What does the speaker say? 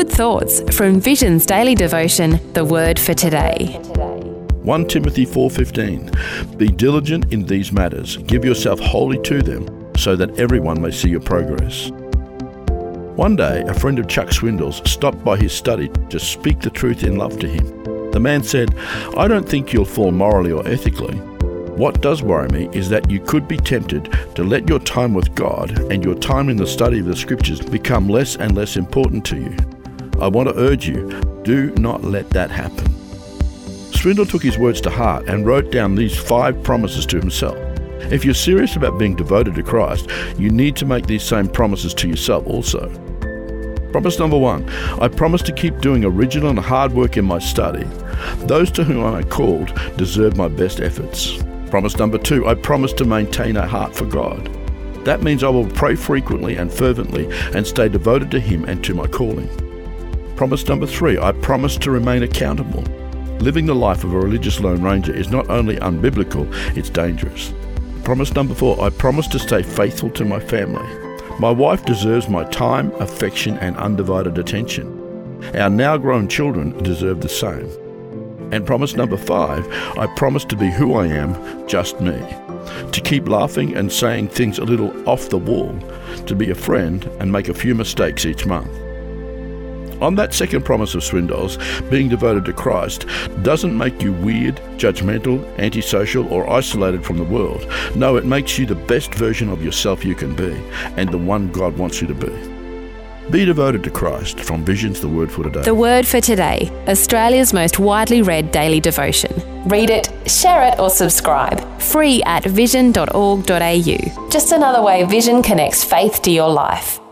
good thoughts from Vision's daily devotion, The Word for Today. 1 Timothy 4:15. Be diligent in these matters. Give yourself wholly to them, so that everyone may see your progress. One day, a friend of Chuck Swindoll's stopped by his study to speak the truth in love to him. The man said, "I don't think you'll fall morally or ethically. What does worry me is that you could be tempted to let your time with God and your time in the study of the Scriptures become less and less important to you. I want to urge you, do not let that happen." Swindoll took his words to heart and wrote down these 5 promises to himself. If you're serious about being devoted to Christ, you need to make these same promises to yourself also. Promise number 1, I promise to keep doing original and hard work in my study. Those to whom I am called deserve my best efforts. Promise number 2, I promise to maintain a heart for God. That means I will pray frequently and fervently and stay devoted to Him and to my calling. Promise number 3, I promise to remain accountable. Living the life of a religious Lone Ranger is not only unbiblical, it's dangerous. Promise number 4, I promise to stay faithful to my family. My wife deserves my time, affection, and undivided attention. Our now grown children deserve the same. And promise number 5, I promise to be who I am, just me. To keep laughing and saying things a little off the wall, to be a friend and make a few mistakes each month. On that second promise of Swindoll's, being devoted to Christ doesn't make you weird, judgmental, antisocial, or isolated from the world. No, it makes you the best version of yourself you can be, and the one God wants you to be. Be devoted to Christ. From Vision's The Word for Today. The Word for Today, Australia's most widely read daily devotion. Read it, share it, or subscribe. Free at vision.org.au. Just another way Vision connects faith to your life.